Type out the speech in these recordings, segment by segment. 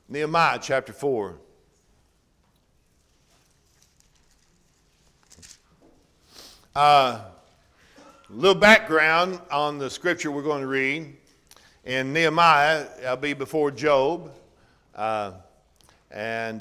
Nehemiah chapter 4. A little background on the scripture we're going to read. In Nehemiah, I'll be before Job, and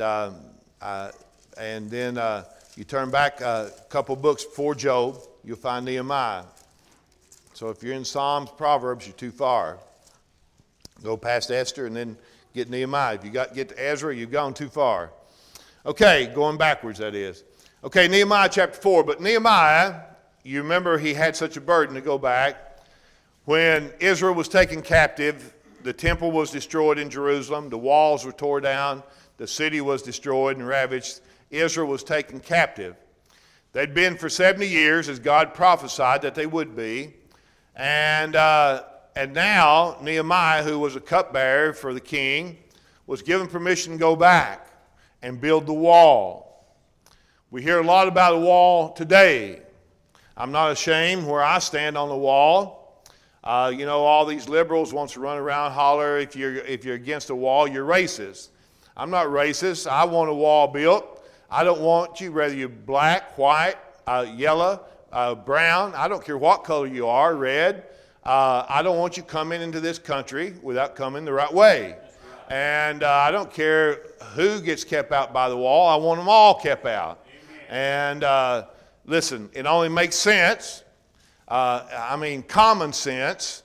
then you turn back a couple books before Job, you'll find Nehemiah. So if you're in Psalms, Proverbs, you're too far. Go past Esther and then get Nehemiah. If you get to Ezra, you've gone too far. Okay, going backwards, that is. Okay, Nehemiah chapter 4. But Nehemiah, you remember he had such a burden to go back. When Israel was taken captive, the temple was destroyed in Jerusalem. The walls were torn down. The city was destroyed and ravaged. Israel was taken captive. They'd been for 70 years, as God prophesied that they would be. And now Nehemiah, who was a cupbearer for the king, was given permission to go back and build the wall. We hear a lot about a wall today. I'm not ashamed where I stand on the wall. All these liberals want to run around and holler, if you're against a wall, you're racist. I'm not racist. I want a wall built. I don't want you, whether you're black, white, yellow, brown, I don't care what color you are, red. I don't want you coming into this country without coming the right way. And I don't care who gets kept out by the wall. I want them all kept out. Amen. And listen, it only makes sense. Common sense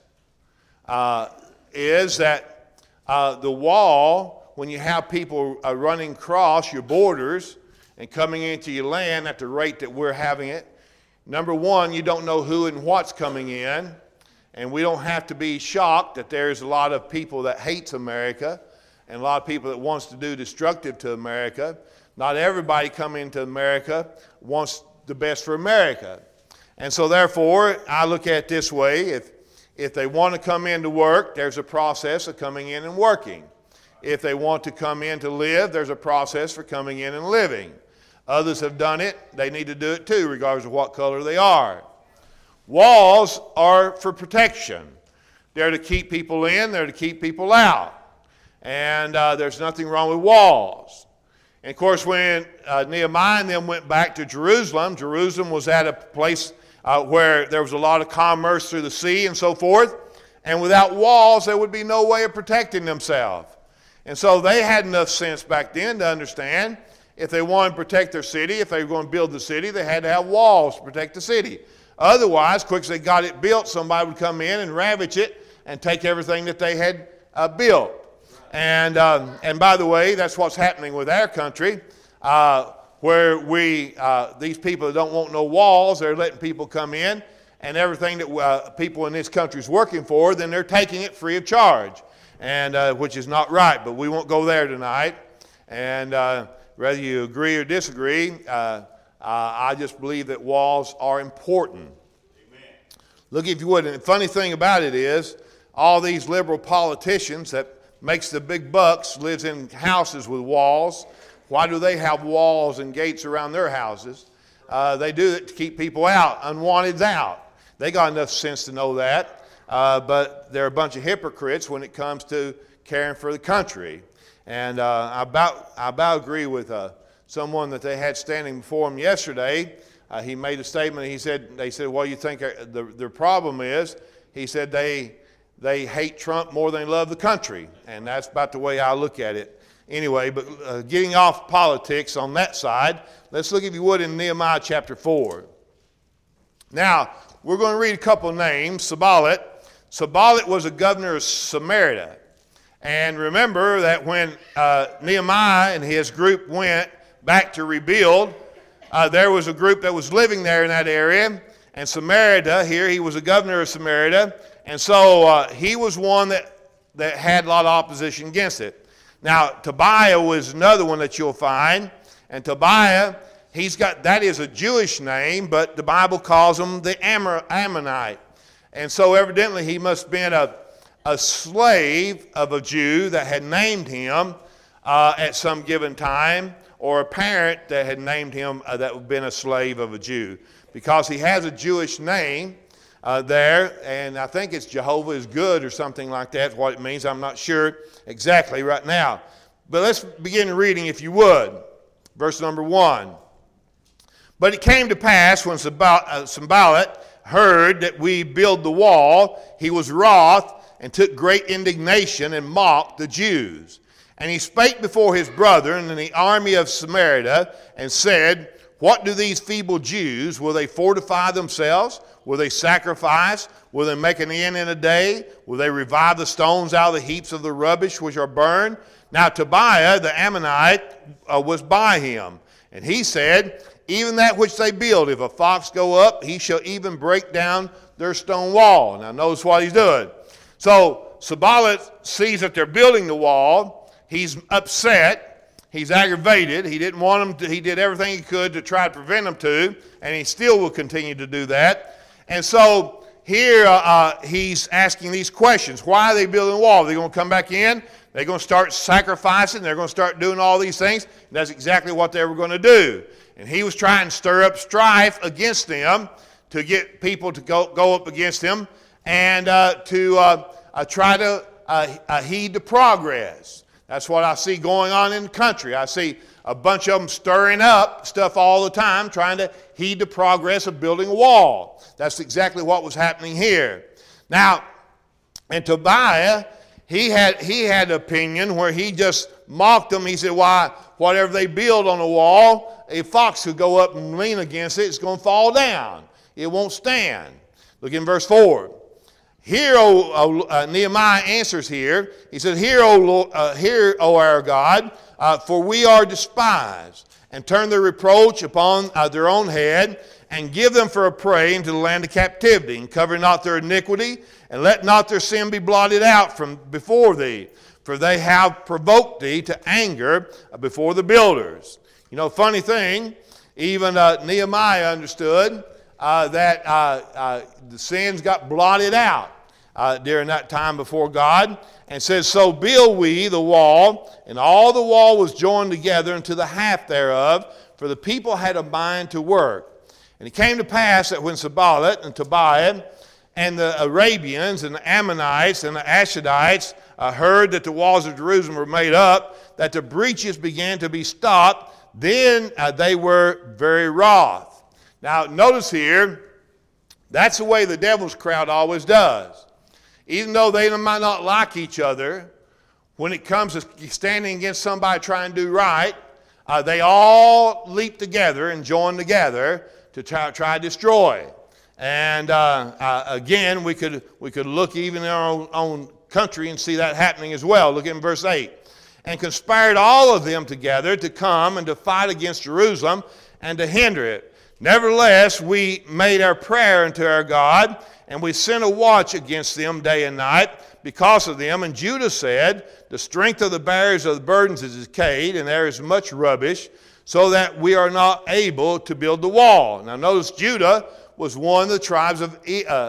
is that the wall, when you have people running across your borders and coming into your land at the rate that we're having it, number one, you don't know who and what's coming in. And we don't have to be shocked that there's a lot of people that hates America and a lot of people that wants to do destructive to America. Not everybody coming into America wants the best for America. And so therefore, I look at it this way. If they want to come in to work, there's a process of coming in and working. If they want to come in to live, there's a process for coming in and living. Others have done it. They need to do it too, regardless of what color they are. Walls are for protection. They're to keep people in. They're to keep people out. And there's nothing wrong with walls. And of course, when Nehemiah and them went back to Jerusalem, Jerusalem was at a place where there was a lot of commerce through the sea and so forth. And without walls, there would be no way of protecting themselves. And so they had enough sense back then to understand if they wanted to protect their city, if they were going to build the city, they had to have walls to protect the city. Otherwise, quick as they got it built, somebody would come in and ravage it and take everything that they had built. And by the way, that's what's happening with our country, where these people that don't want no walls, they're letting people come in, and everything that people in this country is working for, then they're taking it free of charge, and which is not right. But we won't go there tonight. And whether you agree or disagree, I just believe that walls are important. Amen. Look, if you would, and the funny thing about it is, all these liberal politicians that makes the big bucks lives in houses with walls. Why do they have walls and gates around their houses? They do it to keep people out, unwanted out. They got enough sense to know that, but they're a bunch of hypocrites when it comes to caring for the country. And I about agree with someone that they had standing before him yesterday. He made a statement. They said, well, you think their problem is? He said they hate Trump more than they love the country. And that's about the way I look at it. Anyway, but getting off politics on that side, let's look, if you would, in Nehemiah chapter 4. Now, we're going to read a couple of names. Sanballat. Sanballat was a governor of Samaria. And remember that when Nehemiah and his group went back to rebuild, there was a group that was living there in that area. And Samaria, here, he was a governor of Samaria. And so he was one that had a lot of opposition against it. Now, Tobiah was another one that you'll find. And Tobiah, that is a Jewish name, but the Bible calls him the Ammonite. And so evidently he must have been a slave of a Jew that had named him at some given time, or a parent that had named him that had been a slave of a Jew. Because he has a Jewish name there, and I think it's Jehovah is good or something like that, what it means. I'm not sure exactly right now. But let's begin reading, if you would. Verse number 1. But it came to pass when Sanballat heard that we build the wall, he was wroth and took great indignation and mocked the Jews. And he spake before his brethren in the army of Samaria and said, What do these feeble Jews? Will they fortify themselves? Will they sacrifice? Will they make an end in a day? Will they revive the stones out of the heaps of the rubbish which are burned? Now Tobiah the Ammonite was by him. And he said, Even that which they build, if a fox go up, he shall even break down their stone wall. Now notice what he's doing. So Sanballat sees that they're building the wall. He's upset. He's aggravated. He didn't want them to. He did everything he could to try to prevent them to, and he still will continue to do that. And so here he's asking these questions. Why are they building the wall? Are they going to come back in? They're going to start sacrificing. They're going to start doing all these things. And that's exactly what they were going to do. And he was trying to stir up strife against them to get people to go up against him and to try to heed the progress. That's what I see going on in the country. I see a bunch of them stirring up stuff all the time, trying to heed the progress of building a wall. That's exactly what was happening here. Now, and Tobiah, he had an opinion where he just mocked them. He said, why, whatever they build on the wall, a fox could go up and lean against it. It's going to fall down. It won't stand. Look in verse 4. Here, Nehemiah answers here. He says, Hear, O our God, for we are despised, and turn their reproach upon their own head, and give them for a prey into the land of captivity, and cover not their iniquity, and let not their sin be blotted out from before thee, for they have provoked thee to anger before the builders. You know, funny thing, even Nehemiah understood that the sins got blotted out during that time before God, and says, So build we the wall, and all the wall was joined together unto the half thereof, for the people had a mind to work. And it came to pass that when Sanballat and Tobiah and the Arabians and the Ammonites and the Ashdodites heard that the walls of Jerusalem were made up, that the breaches began to be stopped, then they were very wroth. Now, notice here, that's the way the devil's crowd always does. Even though they might not like each other, when it comes to standing against somebody trying to do right, they all leap together and join together to try to destroy. And again, we could look even in our own country and see that happening as well. Look in verse 8. And conspired all of them together to come and to fight against Jerusalem and to hinder it. Nevertheless, we made our prayer unto our God, and we sent a watch against them day and night because of them. And Judah said, The strength of the bearers of the burdens is decayed, and there is much rubbish, so that we are not able to build the wall. Now notice Judah was one of the tribes of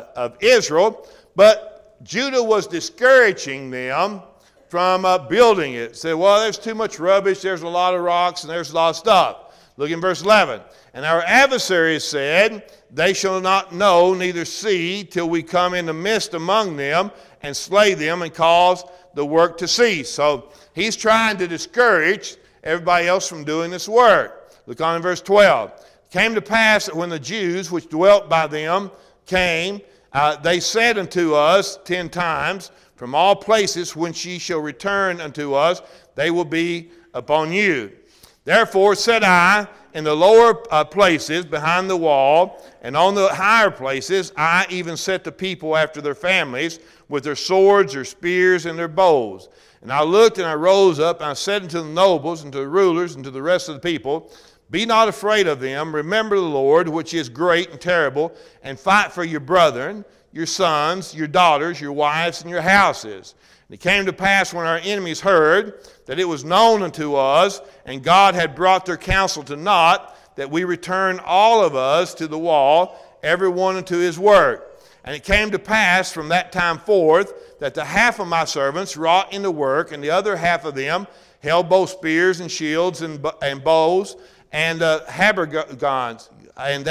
Israel, but Judah was discouraging them from building it. Said, well, there's too much rubbish, there's a lot of rocks, and there's a lot of stuff. Look in verse 11. And our adversaries said, They shall not know, neither see, till we come in the midst among them and slay them and cause the work to cease. So he's trying to discourage everybody else from doing this work. Look on in verse 12. It came to pass that when the Jews which dwelt by them came, they said unto us 10 times, From all places whence ye shall return unto us, they will be upon you. Therefore said I, in the lower places behind the wall, and on the higher places, I even set the people after their families, with their swords, their spears, and their bows. And I looked, and I rose up, and I said unto the nobles, and to the rulers, and to the rest of the people, Be not afraid of them. Remember the Lord, which is great and terrible, and fight for your brethren, your sons, your daughters, your wives, and your houses. And it came to pass when our enemies heard that it was known unto us, and God had brought their counsel to naught, that we returned all of us to the wall, every one unto his work. And it came to pass from that time forth that the half of my servants wrought in the work, and the other half of them held both spears and shields and bows and habergeons. And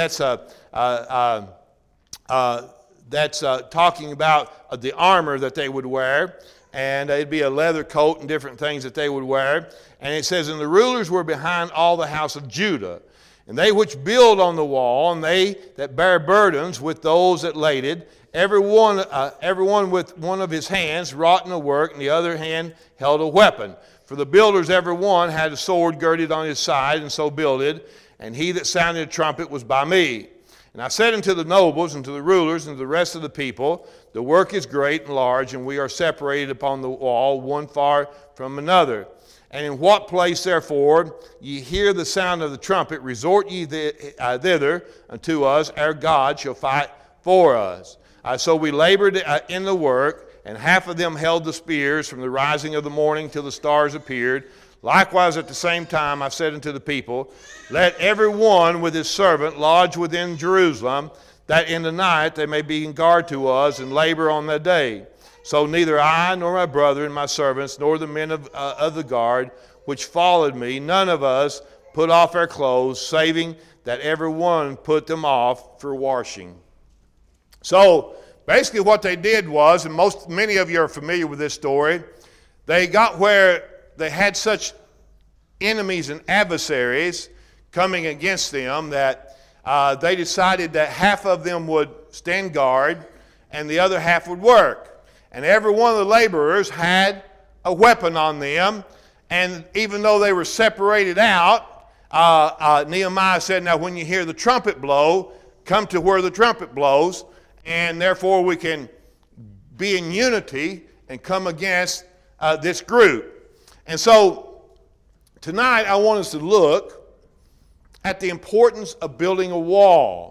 that's talking about the armor that they would wear. and it'd be a leather coat and different things that they would wear. And it says, and the rulers were behind all the house of Judah, and they which build on the wall, and they that bear burdens with those that laded, everyone with one of his hands wrought in the work, and the other hand held a weapon. For the builders, every one had a sword girded on his side, and so builded, and he that sounded a trumpet was by me. And I said unto the nobles, and to the rulers, and to the rest of the people, the work is great and large, and we are separated upon the wall, one far from another. And in what place, therefore, ye hear the sound of the trumpet, resort ye thither unto us, our God shall fight for us. So we labored in the work, and half of them held the spears from the rising of the morning till the stars appeared. Likewise at the same time I said unto the people, let every one with his servant lodge within Jerusalem, that in the night they may be in guard to us and labor on the day. So neither I nor my brethren, my servants, nor the men of the guard which followed me, none of us put off our clothes, saving that every one put them off for washing. So basically what they did was, and many of you are familiar with this story, they got where they had such enemies and adversaries coming against them that they decided that half of them would stand guard and the other half would work. And every one of the laborers had a weapon on them. And even though they were separated out, Nehemiah said, now when you hear the trumpet blow, come to where the trumpet blows, and therefore we can be in unity and come against this group. And so tonight I want us to look at the importance of building a wall.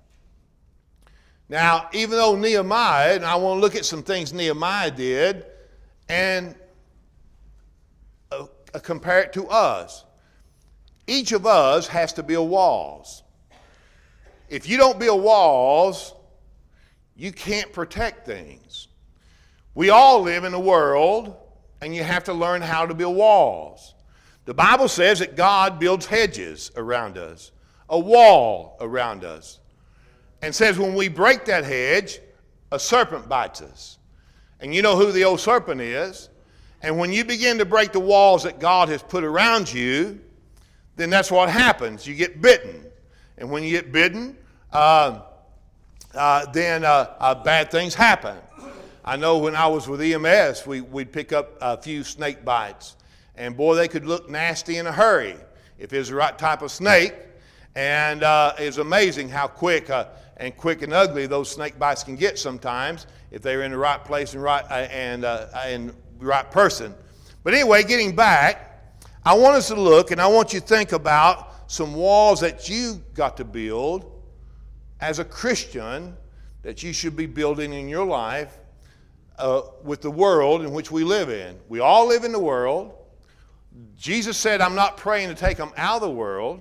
Now, even though Nehemiah, and I want to look at some things Nehemiah did and compare it to us. Each of us has to build walls. If you don't build walls, you can't protect things. We all live in a world, and you have to learn how to build walls. The Bible says that God builds hedges around us, a wall around us. And says when we break that hedge, a serpent bites us. And you know who the old serpent is. And when you begin to break the walls that God has put around you, then that's what happens. You get bitten. And when you get bitten, then bad things happen. I know when I was with EMS, we'd pick up a few snake bites. And boy, they could look nasty in a hurry if it was the right type of snake. And it's amazing how quick and ugly those snake bites can get sometimes if they're in the right place and right person. But anyway, getting back, I want us to look and I want you to think about some walls that you got to build as a Christian that you should be building in your life with the world in which we live in. We all live in the world. Jesus said, I'm not praying to take them out of the world,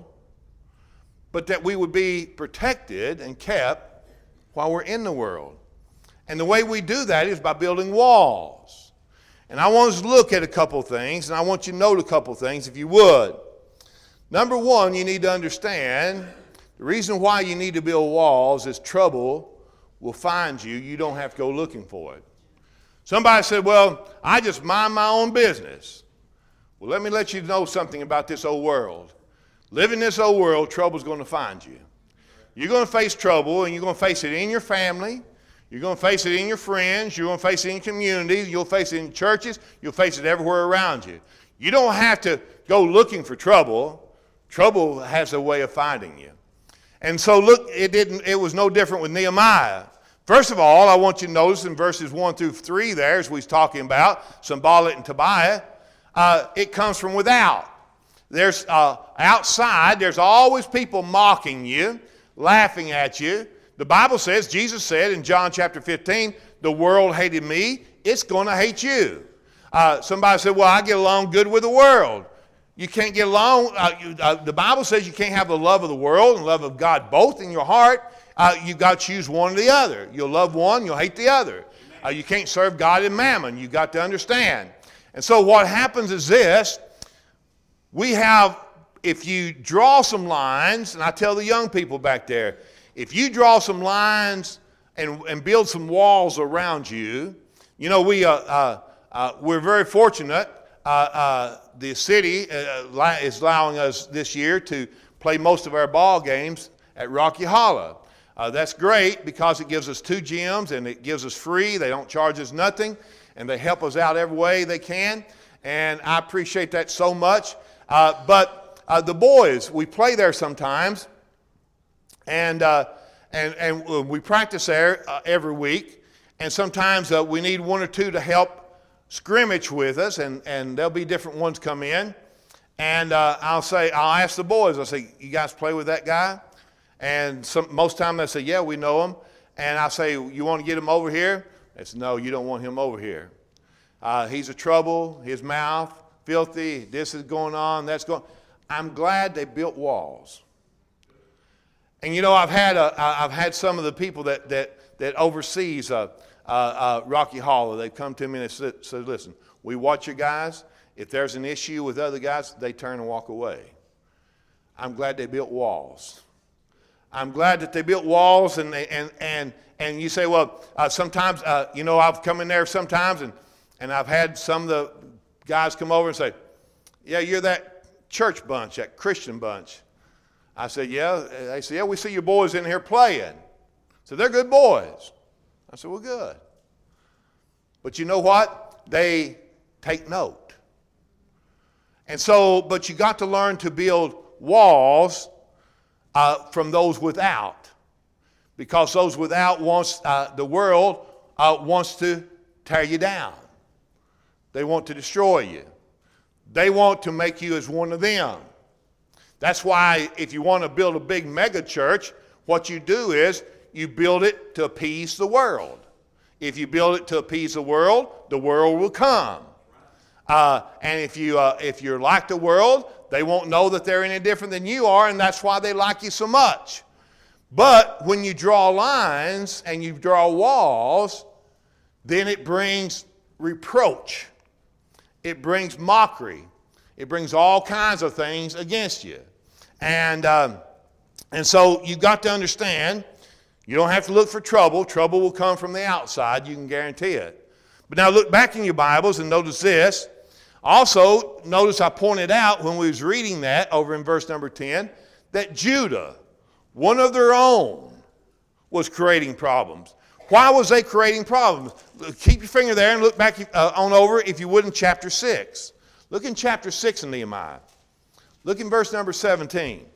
but that we would be protected and kept while we're in the world. And the way we do that is by building walls. And I want us to look at a couple things, and I want you to note a couple things if you would. Number one, you need to understand the reason why you need to build walls is trouble will find you. You don't have to go looking for it. Somebody said, well, I just mind my own business. Well, let me let you know something about this old world. Live in this old world, trouble's going to find you. You're going to face trouble, and you're going to face it in your family. You're going to face it in your friends. You're going to face it in communities. You'll face it in churches. You'll face it everywhere around you. You don't have to go looking for trouble. Trouble has a way of finding you. And so look, it was no different with Nehemiah. First of all, I want you to notice in verses 1 through 3 there, as we was talking about, Sanballat and Tobiah, it comes from without. There's outside, there's always people mocking you, laughing at you. The Bible says, Jesus said in John chapter 15, the world hated me, it's going to hate you. Somebody said, well, I get along good with the world. You can't get along. The Bible says you can't have the love of the world and the love of God both in your heart. You've got to choose one or the other. You'll love one, you'll hate the other. You can't serve God and mammon. You've got to understand. And so what happens is this. We have, if you draw some lines, and I tell the young people back there, if you draw some lines and build some walls around you, you know, We're very fortunate. The city is allowing us this year to play most of our ball games at Rocky Hollow. That's great because it gives us 2 gyms and it gives us free. They don't charge us nothing, and they help us out every way they can. And I appreciate that so much. But the boys, we play there sometimes, and we practice there every week. And sometimes we need 1 or 2 to help scrimmage with us, and there'll be different ones come in. And I'll ask the boys, I'll say, you guys play with that guy? And most time they say, yeah, we know him. And I say, you want to get him over here? They say, no, you don't want him over here. He's a trouble, his mouth, filthy, this is going on, that's going on. I'm glad they built walls. And you know, I've had some of the people that oversees Rocky Hollow. They come to me and they said, listen, we watch your guys. If there's an issue with other guys, they turn and walk away. I'm glad they built walls. I'm glad that they built walls, and you say, well, sometimes, I've come in there sometimes, and I've had some of the guys come over and say, yeah, you're that church bunch, that Christian bunch. I said, yeah. They said, yeah, we see your boys in here playing. So they're good boys. I said, well, good. But you know what? They take note. And so, but you got to learn to build walls from those without, because those without the world wants to tear you down. They want to destroy you. They want to make you as one of them. That's why if you want to build a big mega church, what you do is you build it to appease the world. If you build it to appease the world will come. And if you're like the world, they won't know that they're any different than you are, and that's why they like you so much. But when you draw lines and you draw walls, then it brings reproach. It brings mockery. It brings all kinds of things against you. And so you've got to understand, you don't have to look for trouble. Trouble will come from the outside. You can guarantee it. But now look back in your Bibles and notice this. Also, notice I pointed out when we was reading that over in verse number 10, that Judah, one of their own, was creating problems. Why was they creating problems? Keep your finger there and look back on over, if you would, in chapter 6. Look in chapter 6 in Nehemiah. Look in verse number 17.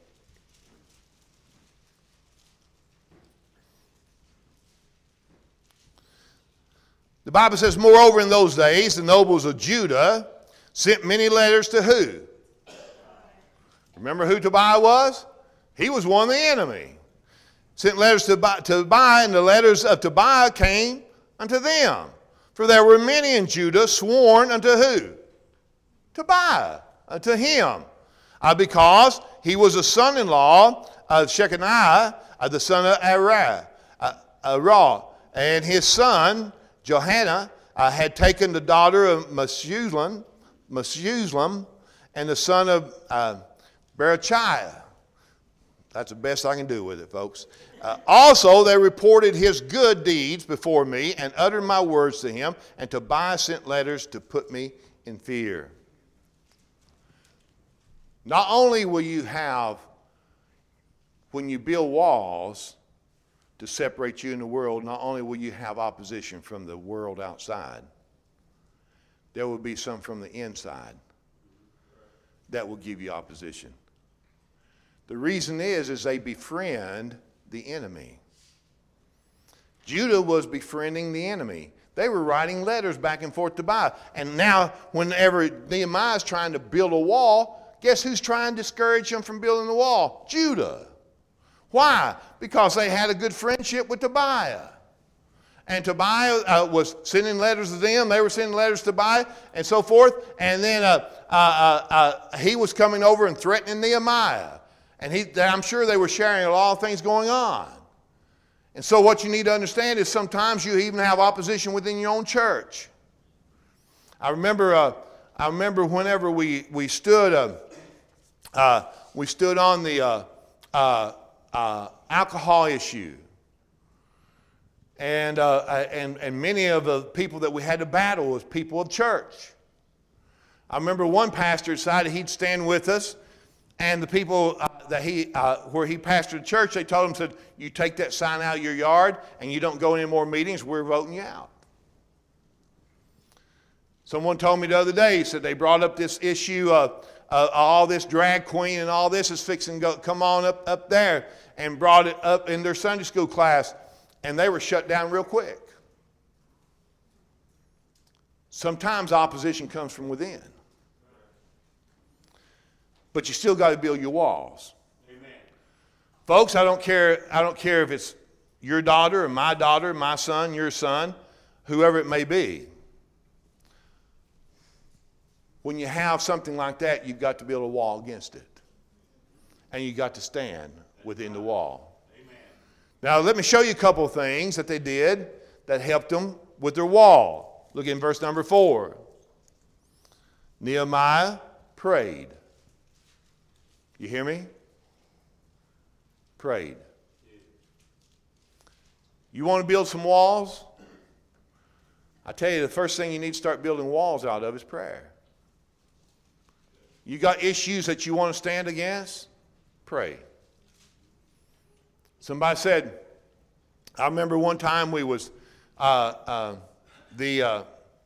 The Bible says, moreover, in those days, the nobles of Judah sent many letters to who? Remember who Tobiah was? He was one of the enemy. Sent letters to Tobiah, and the letters of Tobiah came unto them. For there were many in Judah sworn unto who? Tobiah, unto him. Because he was a son-in-law of Shechaniah, the son of Arah. And his son, Johanna, had taken the daughter of Meshullam, and the son of Berechiah. That's the best I can do with it, folks. Also, they reported his good deeds before me and uttered my words to him, and Tobiah sent letters to put me in fear. Not only will you have, when you build walls to separate you in the world, not only will you have opposition from the world outside, there will be some from the inside that will give you opposition. The reason is they befriend the enemy. Judah was befriending the enemy. They were writing letters back and forth to Tobiah. And now, whenever Nehemiah is trying to build a wall, guess who's trying to discourage him from building the wall? Judah. Why? Because they had a good friendship with Tobiah. And Tobiah was sending letters to them. They were sending letters to Tobiah and so forth. And then he was coming over and threatening Nehemiah. And I'm sure they were sharing a lot of things going on. And so what you need to understand is sometimes you even have opposition within your own church. I remember whenever we stood on the alcohol issue. And many of the people that we had to battle was people of church. I remember one pastor decided he'd stand with us, and the people where he pastored church, they told him, said, you take that sign out of your yard and you don't go any more meetings, we're voting you out. Someone told me the other day, he said they brought up this issue of all this drag queen and all this is fixing to come on up there, and brought it up in their Sunday school class, and they were shut down real quick. Sometimes opposition comes from within. But you still got to build your walls. Amen. Folks, I don't care if it's your daughter or my son, your son, whoever it may be. When you have something like that, you've got to build a wall against it. And you've got to stand within the wall. Amen. Now, let me show you a couple of things that they did that helped them with their wall. Look in verse number 4. Nehemiah prayed. You hear me? Prayed. You want to build some walls? I tell you, the first thing you need to start building walls out of is prayer. You got issues that you want to stand against? Pray. Somebody said, I remember one time we was the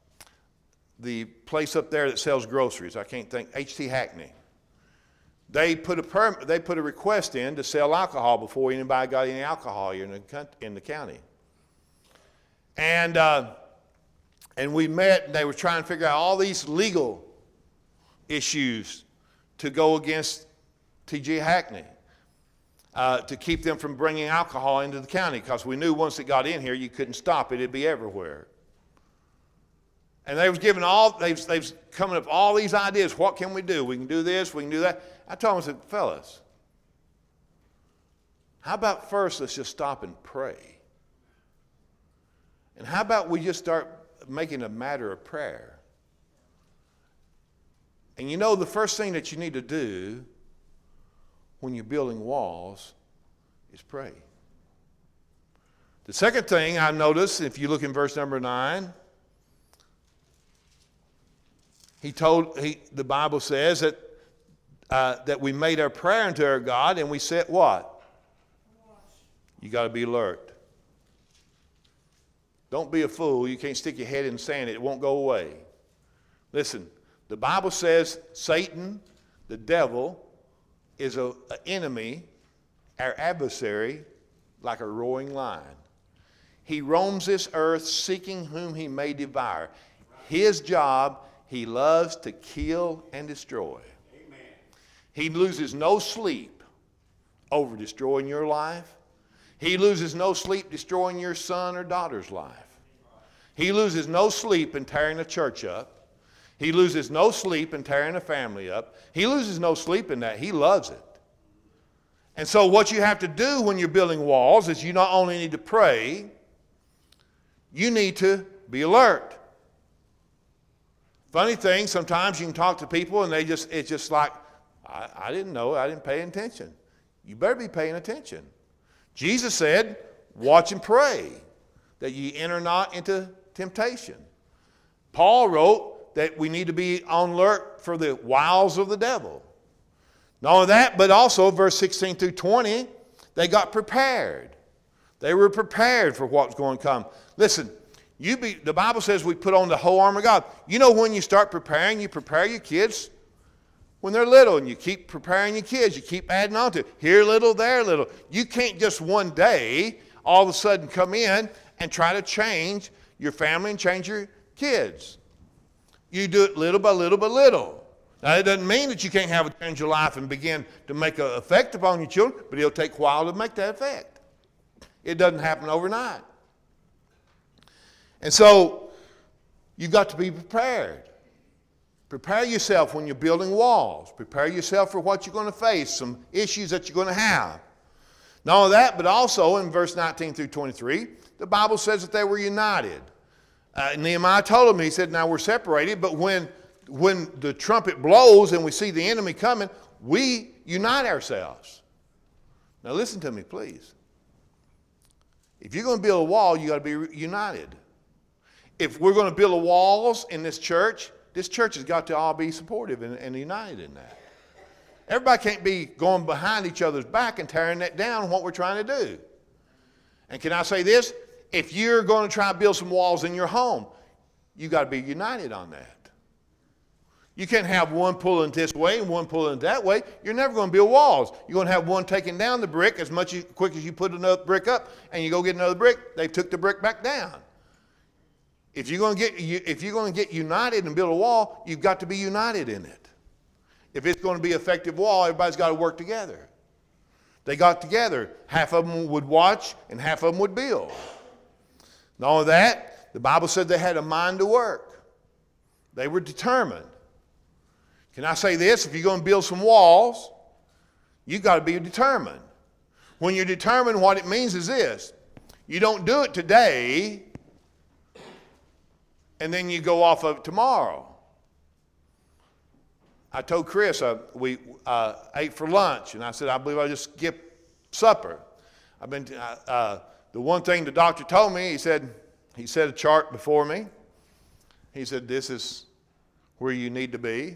place up there that sells groceries. I can't think. H.T. Hackney. They put a request in to sell alcohol before anybody got any alcohol here in the county. And we met, and they were trying to figure out all these legal issues to go against T.J. Hackney to keep them from bringing alcohol into the county, because we knew once it got in here, you couldn't stop it. It'd be everywhere. And they was coming up all these ideas. What can we do? We can do this, we can do that. I told them, I said, fellas, how about first let's just stop and pray? And how about we just start making a matter of prayer? And you know, the first thing that you need to do when you're building walls is pray. The second thing I noticed, if you look in verse number 9, the Bible says that we made our prayer unto our God, and we said what? You got to be alert. Don't be a fool. You can't stick your head in the sand. It won't go away. Listen, the Bible says Satan, the devil, is an enemy, our adversary, like a roaring lion. He roams this earth seeking whom he may devour. His job, he loves to kill and destroy. Amen. He loses no sleep over destroying your life. He loses no sleep destroying your son or daughter's life. He loses no sleep in tearing a church up. He loses no sleep in tearing a family up. He loses no sleep in that. He loves it. And so what you have to do when you're building walls is you not only need to pray, you need to be alert. Funny thing, sometimes you can talk to people and it's just like, I didn't know, I didn't pay attention. You better be paying attention. Jesus said, watch and pray, that ye enter not into temptation. Paul wrote that we need to be on alert for the wiles of the devil. Not only that, but also verse 16 through 20, they got prepared. They were prepared for what was going to come. Listen, the Bible says we put on the whole armor of God. You know, when you start preparing, you prepare your kids when they're little, and you keep preparing your kids. You keep adding on to it. Here a little, there a little. You can't just one day all of a sudden come in and try to change your family and change your kids. You do it little by little by little. Now, it doesn't mean that you can't have a change of life and begin to make an effect upon your children, but it'll take a while to make that effect. It doesn't happen overnight. And so, you've got to be prepared. Prepare yourself when you're building walls. Prepare yourself for what you're going to face, some issues that you're going to have. Not only that, but also in verse 19 through 23, the Bible says that they were united. Nehemiah told them, he said, now we're separated, but when the trumpet blows and we see the enemy coming, we unite ourselves. Now listen to me, please. If you're going to build a wall, you got to be united. If we're going to build walls in this church has got to all be supportive and united in that. Everybody can't be going behind each other's back and tearing that down what we're trying to do. And can I say this? If you're going to try to build some walls in your home, you got to be united on that. You can't have one pulling this way and one pulling that way. You're never going to build walls. You're going to have one taking down the brick quick as you put another brick up, and you go get another brick, they've took the brick back down. If you're going to get united and build a wall, you've got to be united in it. If it's going to be an effective wall, everybody's got to work together. They got together. Half of them would watch and half of them would build. Not only that, the Bible said they had a mind to work. They were determined. Can I say this? If you're going to build some walls, you've got to be determined. When you're determined, what it means is this. You don't do it today, and then you go off of it tomorrow. I told Chris we ate for lunch, and I said, I believe I just skipped supper. The one thing the doctor told me, he said a chart before me. He said, this is where you need to be.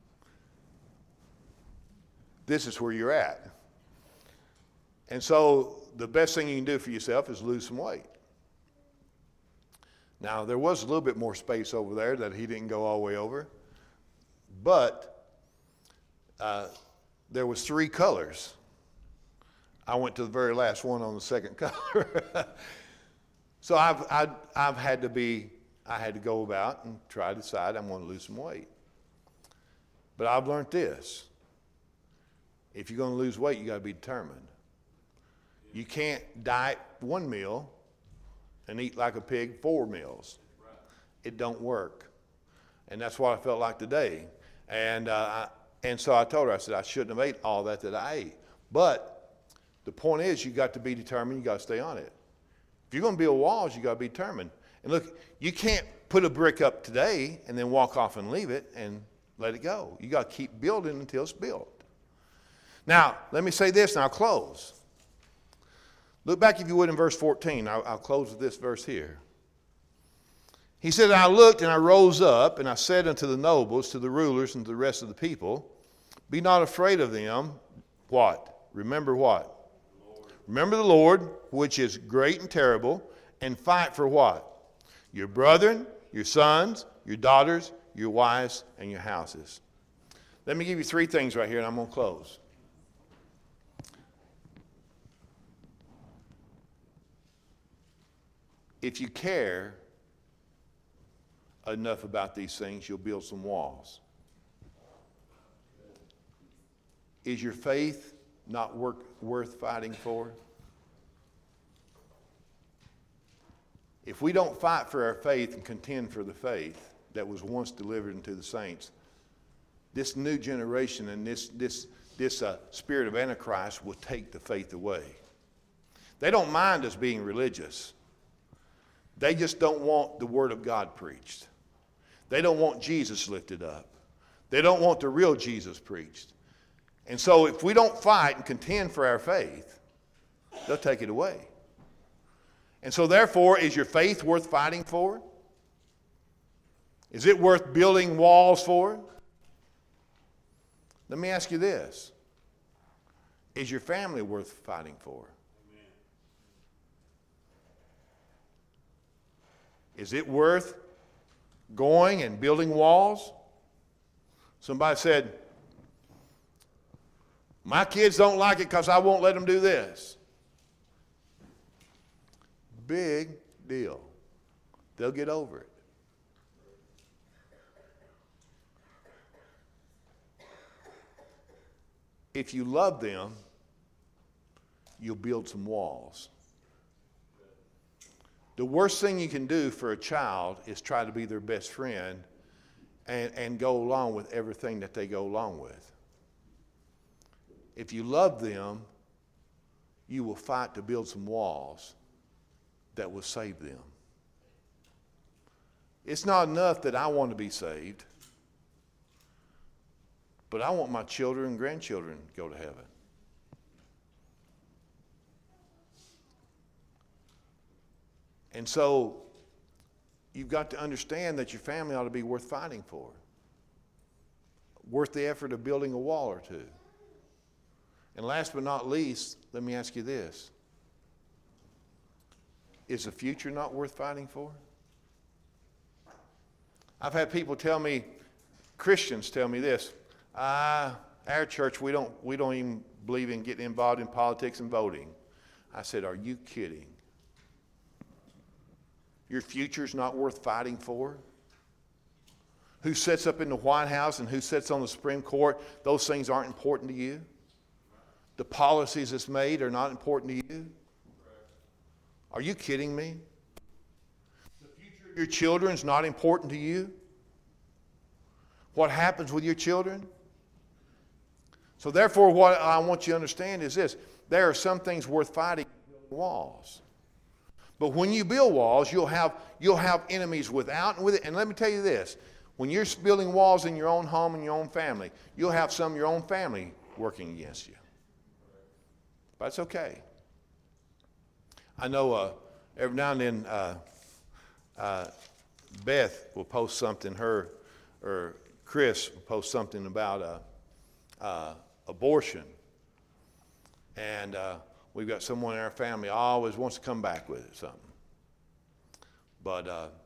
This is where you're at. And so the best thing you can do for yourself is lose some weight. Now, there was a little bit more space over there that he didn't go all the way over. But there was 3 colors. I went to the very last one on the second color. So I had to go about and try to decide I'm going to lose some weight. But I've learned this. If you're going to lose weight, you got to be determined. You can't diet 1 meal and eat like a pig 4 meals. It don't work. And that's what I felt like today. And so I told her, I said, I shouldn't have ate all that I ate. But the point is, you got to be determined. You got to stay on it. If you're going to build walls, you got to be determined. And look, you can't put a brick up today and then walk off and leave it and let it go. You got to keep building until it's built. Now, let me say this and I'll close. Look back, if you would, in verse 14. I'll close with this verse here. He said, I looked and I rose up and I said unto the nobles, to the rulers and to the rest of the people, be not afraid of them. What? Remember what? Remember the Lord, which is great and terrible, and fight for what? Your brethren, your sons, your daughters, your wives, and your houses. Let me give you 3 things right here and I'm going to close. If you care enough about these things, you'll build some walls. Is your faith not worth fighting for? If we don't fight for our faith and contend for the faith that was once delivered unto the saints, this new generation and this spirit of Antichrist will take the faith away. They don't mind us being religious. They just don't want the Word of God preached. They don't want Jesus lifted up. They don't want the real Jesus preached. And so if we don't fight and contend for our faith, they'll take it away. And so therefore, is your faith worth fighting for? Is it worth building walls for? Let me ask you this. Is your family worth fighting for? Is it worth going and building walls? Somebody said, my kids don't like it because I won't let them do this. Big deal. They'll get over it. If you love them, you'll build some walls. The worst thing you can do for a child is try to be their best friend and go along with everything that they go along with. If you love them, you will fight to build some walls that will save them. It's not enough that I want to be saved, but I want my children and grandchildren to go to heaven. And so you've got to understand that your family ought to be worth fighting for, worth the effort of building a wall or two. And last but not least, let me ask you this. Is the future not worth fighting for? I've had people tell me, Christians tell me this, our church, we don't even believe in getting involved in politics and voting. I said, are you kidding? Your future's not worth fighting for? Who sits up in the White House and who sits on the Supreme Court, those things aren't important to you? The policies that's made are not important to you? Are you kidding me? The future of your children is not important to you? What happens with your children? So therefore, what I want you to understand is this. There are some things worth fighting building walls. But when you build walls, you'll have enemies without and with it. And let me tell you this. When you're building walls in your own home and your own family, you'll have some of your own family working against you. But it's okay. I know every now and then Beth will post something, or Chris will post something about abortion. And we've got someone in our family always wants to come back with it, something. But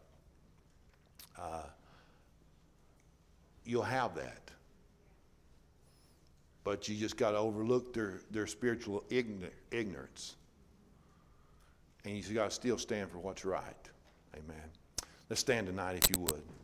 you'll have that. But you just got to overlook their spiritual ignorance. And you got to still stand for what's right. Amen. Let's stand tonight if you would.